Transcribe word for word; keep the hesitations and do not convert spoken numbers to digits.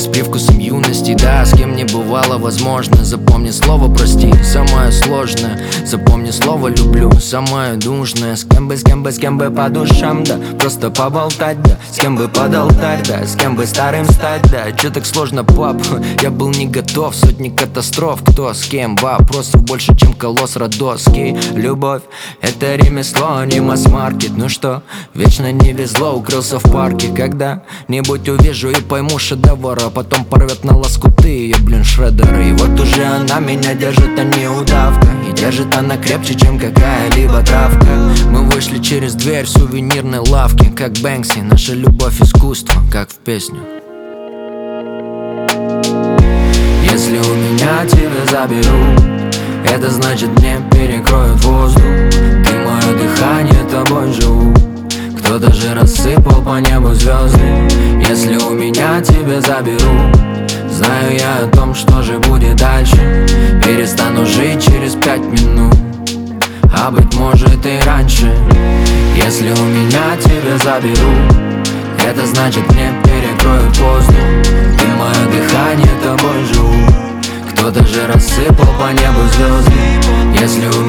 привкусом юности. Да, с кем не бывало возможно. Запомни слово прости, самое сложное. Запомни слово люблю, самое нужное. С кем бы, с кем бы, с кем бы по душам, да. Просто поболтать, да. С кем бы под алтарь, да. С кем бы старым стать, да. Чё так сложно, пап? Я был не готов, сотни катастроф. Кто с кем? Вопросов больше, чем колосс Родосский. Любовь — это ремесло, а не масс-маркет. Ну что, вечно не везло, укрылся в парке. Когда-нибудь увижу и пойму шедевр, а потом порвет на лоскуты ее, блин, шредеры. И вот уже она меня держит, а не удавка. И держит она крепче, чем какая-либо травка. Мы вышли через дверь в сувенирной лавке, как Бэнкси, наша любовь искусство, как в песню. Если у меня тебя заберут, это значит мне перекроют воздух. Ты мое дыхание, тобой живу. Кто-то же рассыпал по небу звезды. Если у меня тебя заберут, знаю я о том, что же будет дальше. Перестану жить через пять минут, а быть может и раньше. Если у меня тебя заберут, это значит мне перекроют воздух. Ты мое дыхание, тобой живу. Кто-то же рассыпал по небу звезды. Если